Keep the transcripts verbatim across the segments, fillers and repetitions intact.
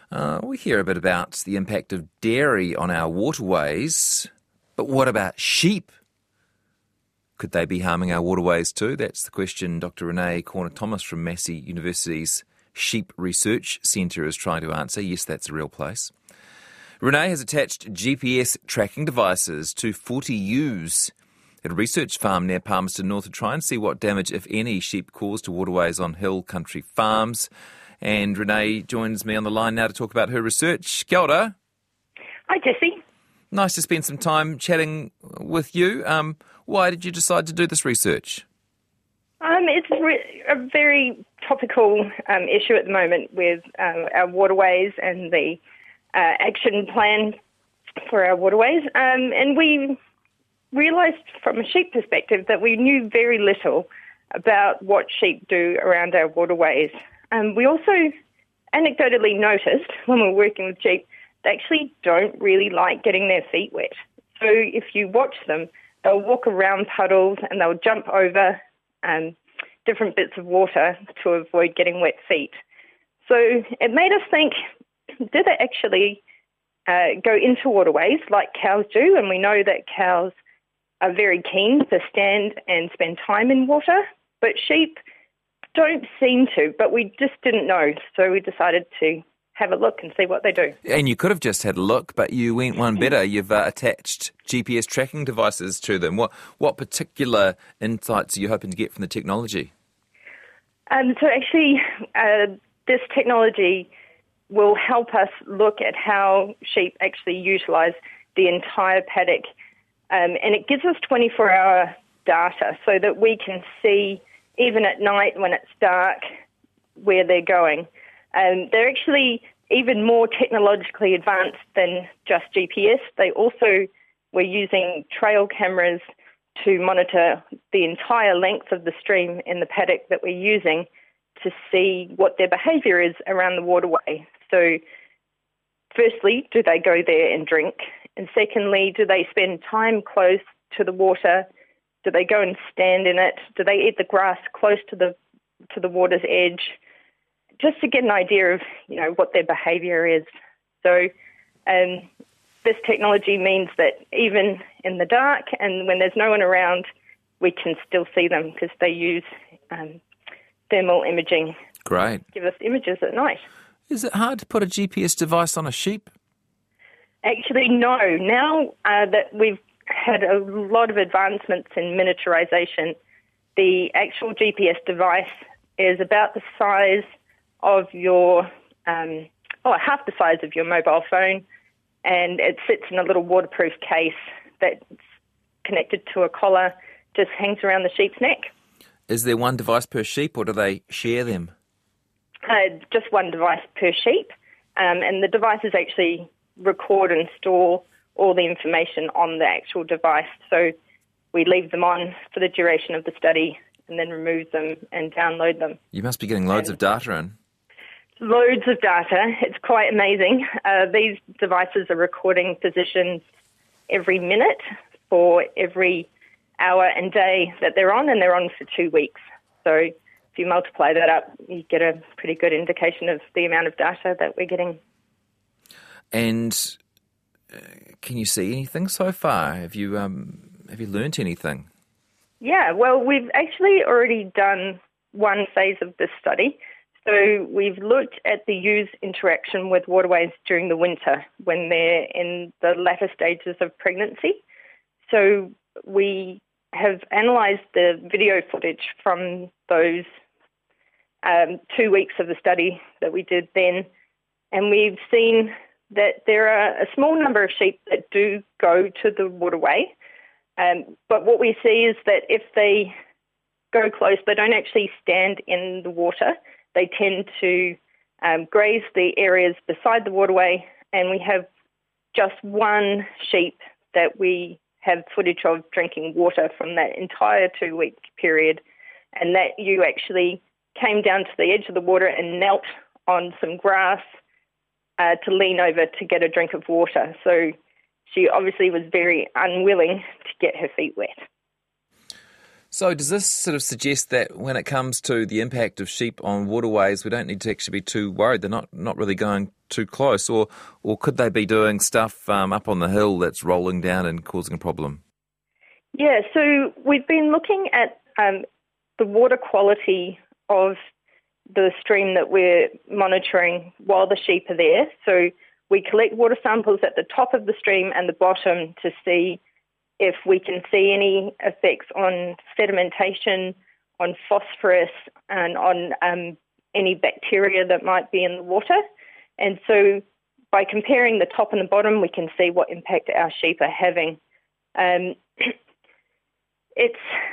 Uh, we hear a bit about the impact of dairy on our waterways, but what about sheep? Could they be harming our waterways too? That's the question Doctor Renee Corner-Thomas from Massey University's Sheep Research Centre is trying to answer. Yes, that's a real place. Renee has attached G P S tracking devices to forty ewes at a research farm near Palmerston North to try and see what damage, if any, sheep cause to waterways on hill country farms. And Renee joins me on the line now to talk about her research. Kia ora. Hi, Jesse. Nice to spend some time chatting with you. Um, why did you decide to do this research? Um, it's re- a very topical um, issue at the moment with uh, our waterways and the uh, action plan for our waterways. Um, and we realised from a sheep perspective that we knew very little about what sheep do around our waterways. Um, we also anecdotally noticed when we were working with sheep, they actually don't really like getting their feet wet. So if you watch them, they'll walk around puddles and they'll jump over um, different bits of water to avoid getting wet feet. So it made us think, do they actually uh, go into waterways like cows do? And we know that cows are very keen to stand and spend time in water, but sheep don't seem to, but we just didn't know. So we decided to have a look and see what they do. And you could have just had a look, but you went one better. You've uh, attached G P S tracking devices to them. What what particular insights are you hoping to get from the technology? Um, so actually, uh, this technology will help us look at how sheep actually utilise the entire paddock. Um, and it gives us twenty-four hour data so that we can see, even at night when it's dark, where they're going. Um, they're actually even more technologically advanced than just G P S. They also were using trail cameras to monitor the entire length of the stream in the paddock that we're using to see what their behaviour is around the waterway. So firstly, do they go there and drink? And secondly, do they spend time close to the water? Do they go and stand in it? Do they eat the grass close to the to the water's edge? Just to get an idea of, you know, what their behaviour is. So um, this technology means that even in the dark and when there's no one around, we can still see them because they use um, thermal imaging. Great. To give us images at night. Is it hard to put a G P S device on a sheep? Actually, no. Now uh, that we've had a lot of advancements in miniaturisation, the actual G P S device is about the size of your, um, oh, half the size of your mobile phone, and it sits in a little waterproof case that's connected to a collar, just hangs around the sheep's neck. Is there one device per sheep, or do they share them? Uh, just one device per sheep, um, and the devices actually record and store all the information on the actual device. So we leave them on for the duration of the study and then remove them and download them. You must be getting loads and of data in. Loads of data. It's quite amazing. Uh, these devices are recording positions every minute for every hour and day that they're on, and they're on for two weeks. So if you multiply that up, you get a pretty good indication of the amount of data that we're getting. And uh, can you see anything so far? Have you um, have you learnt anything? Yeah, well, we've actually already done one phase of this study. So we've looked at the ewes' interaction with waterways during the winter when they're in the latter stages of pregnancy. So we have analysed the video footage from those um, two weeks of the study that we did then, and we've seen that there are a small number of sheep that do go to the waterway, um, but what we see is that if they go close, they don't actually stand in the water. They tend to um, graze the areas beside the waterway, and we have just one sheep that we have footage of drinking water from that entire two-week period, and that ewe actually came down to the edge of the water and knelt on some grass uh, to lean over to get a drink of water. So she obviously was very unwilling to get her feet wet. So does this sort of suggest that when it comes to the impact of sheep on waterways, we don't need to actually be too worried? They're not, not really going too close, or or could they be doing stuff um, up on the hill that's rolling down and causing a problem? Yeah, so we've been looking at um, the water quality of the stream that we're monitoring while the sheep are there. So we collect water samples at the top of the stream and the bottom to see if we can see any effects on sedimentation, on phosphorus, and on um, any bacteria that might be in the water. And so by comparing the top and the bottom, we can see what impact our sheep are having. Um, it's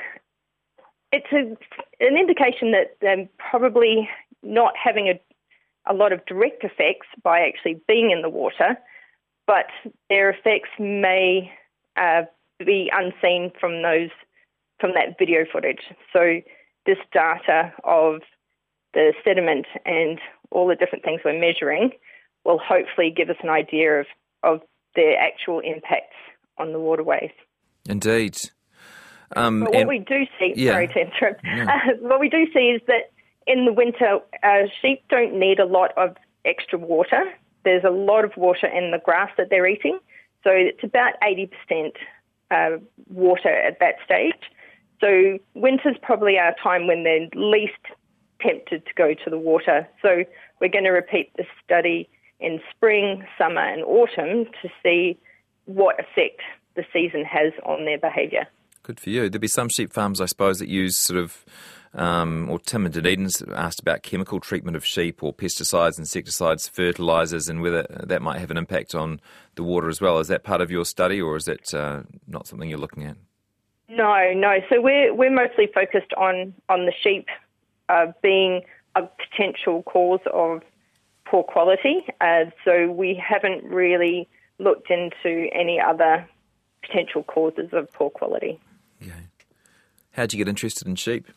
it's a, an indication that they're probably not having a, a lot of direct effects by actually being in the water, but their effects may uh, be unseen from those from that video footage. So this data of the sediment and all the different things we're measuring will hopefully give us an idea of, of their actual impacts on the waterways. Indeed. Um, but what we do see, yeah. sorry to interrupt, No. uh, what we do see is that in the winter, uh, sheep don't need a lot of extra water. There's a lot of water in the grass that they're eating, so it's about eighty percent uh, water at that stage. So winter's probably our time when they're least tempted to go to the water. So we're going to repeat this study in spring, summer and autumn to see what effect the season has on their behaviour. Good for you. There'll be some sheep farms, I suppose, that use sort of, um, or Tim and Dunedin's asked about chemical treatment of sheep or pesticides, insecticides, fertilisers, and whether that might have an impact on the water as well. Is that part of your study, or is that uh, not something you're looking at? No, no. So we're we're mostly focused on, on the sheep uh, being a potential cause of poor quality. Uh, so we haven't really looked into any other potential causes of poor quality. Okay. How'd you get interested in sheep?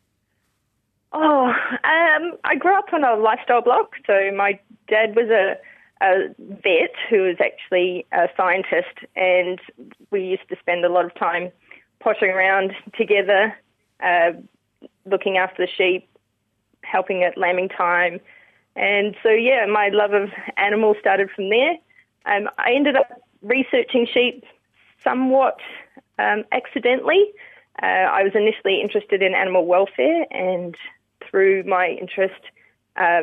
Oh, um, I grew up on a lifestyle block. So my dad was a, a vet who was actually a scientist, and we used to spend a lot of time pottering around together, uh, looking after the sheep, helping at lambing time. And so, yeah, my love of animals started from there. Um, I ended up researching sheep somewhat um, accidentally. Uh, I was initially interested in animal welfare, and through my interest, uh,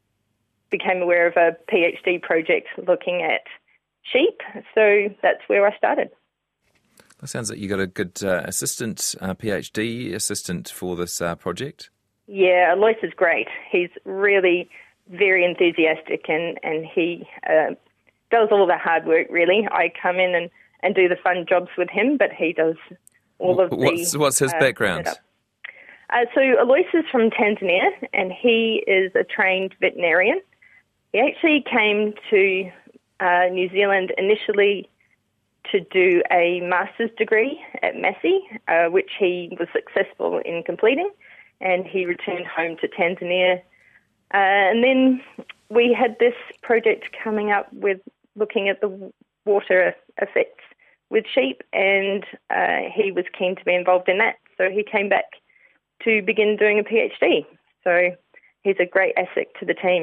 became aware of a PhD project looking at sheep. So that's where I started. That sounds like you got a good uh, assistant, uh, PhD assistant for this uh, project. Yeah, Alois is great. He's really very enthusiastic, and, and he uh, does all the hard work, really. I come in and, and do the fun jobs with him, but he does all of what's, the... What's his uh, background? Uh, so Alois is from Tanzania, and he is a trained veterinarian. He actually came to uh, New Zealand initially to do a master's degree at Massey, uh, which he was successful in completing, and he returned home to Tanzania. Uh, and then we had this project coming up with looking at the water effects with sheep, and uh, he was keen to be involved in that. So he came back to begin doing a PhD. So he's a great asset to the team.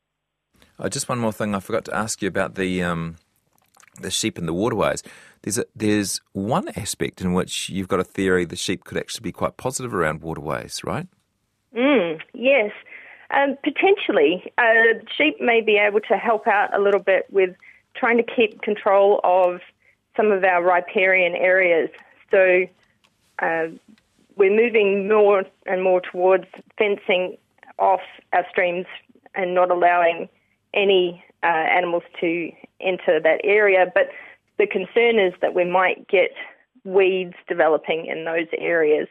Oh, just one more thing I forgot to ask you about the um, the sheep in the waterways. There's a, there's one aspect in which you've got a theory the sheep could actually be quite positive around waterways, right? Mm, yes. Um, potentially. Uh, sheep may be able to help out a little bit with trying to keep control of some of our riparian areas. So uh, we're moving more and more towards fencing off our streams and not allowing any uh, animals to enter that area. But the concern is that we might get weeds developing in those areas.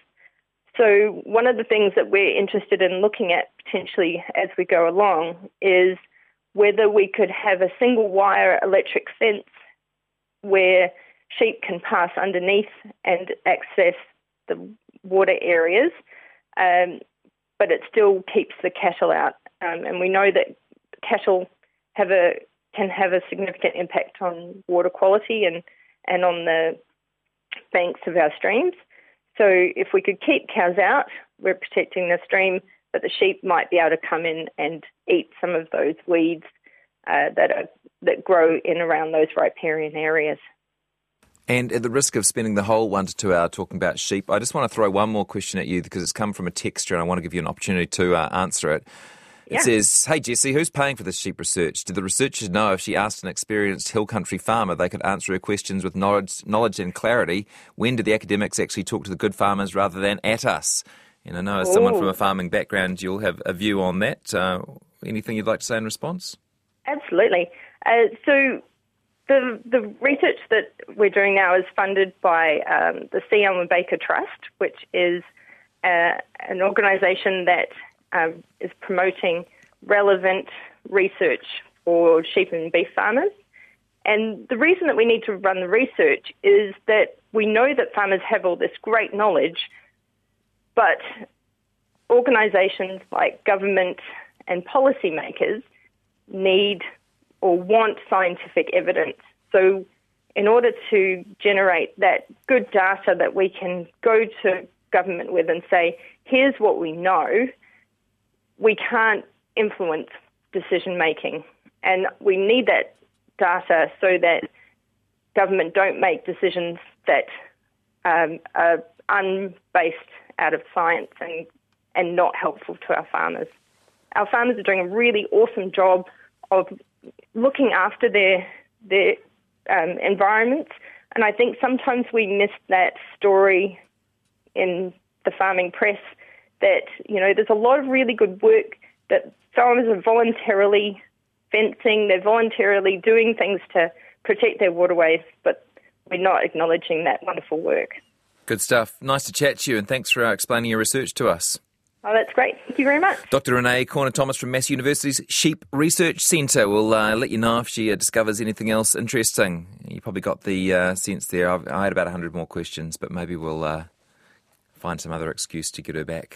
So one of the things that we're interested in looking at potentially as we go along is whether we could have a single wire electric fence where sheep can pass underneath and access the water areas, um, but it still keeps the cattle out. Um, and we know that cattle have a can have a significant impact on water quality and, and on the banks of our streams. So if we could keep cows out, we're protecting the stream, but the sheep might be able to come in and eat some of those weeds uh, that are, that grow in around those riparian areas. And at the risk of spending the whole one to two hour talking about sheep, I just want to throw one more question at you because it's come from a texter and I want to give you an opportunity to uh, answer it. It yeah. says, hey Jessie, who's paying for this sheep research? Did the researchers know if she asked an experienced hill country farmer they could answer her questions with knowledge, knowledge and clarity? When did the academics actually talk to the good farmers rather than at us? And I know as Ooh. someone from a farming background, you'll have a view on that. Uh, anything you'd like to say in response? Absolutely. Uh, so the the research that we're doing now is funded by um, the C. Elmer Baker Trust, which is uh, an organisation that um, is promoting relevant research for sheep and beef farmers. And the reason that we need to run the research is that we know that farmers have all this great knowledge, but organisations like government and policymakers need or want scientific evidence. So in order to generate that good data that we can go to government with and say, here's what we know, we can't influence decision making. And we need that data so that government don't make decisions that um, are unbased out of science and, and not helpful to our farmers. Our farmers are doing a really awesome job of looking after their their um, environments, and I think sometimes we miss that story in the farming press that, you know, there's a lot of really good work that farmers are voluntarily fencing, they're voluntarily doing things to protect their waterways, but we're not acknowledging that wonderful work. Good stuff. Nice to chat to you, and thanks for uh, explaining your research to us. Oh, that's great. Thank you very much. Doctor Renee Corner-Thomas from Massey University's Sheep Research Centre will uh, let you know if she uh, discovers anything else interesting. You probably got the uh, sense there. I've, I had about one hundred more questions, but maybe we'll uh, find some other excuse to get her back.